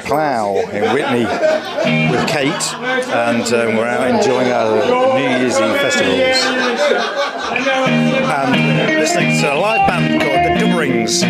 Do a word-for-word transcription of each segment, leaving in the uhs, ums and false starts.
Macleod in Whitney with Kate, and um, we're out enjoying our New Year's Eve festivals. And listening to a live band called the Dub Rings.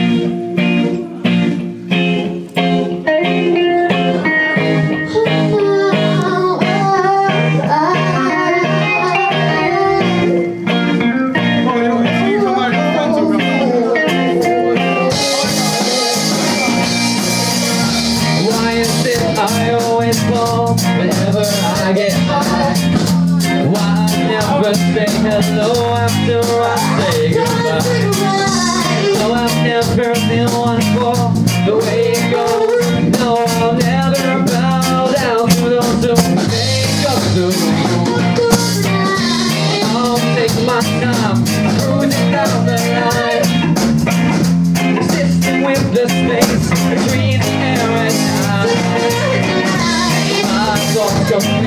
Whenever I get high, why never say hello after I say goodbye? No, I've never been one for the way it goes. No, I'll never bow down to those who make up the rules. I'll take my time, cruising down the line, resisting with the space between the air and time. Go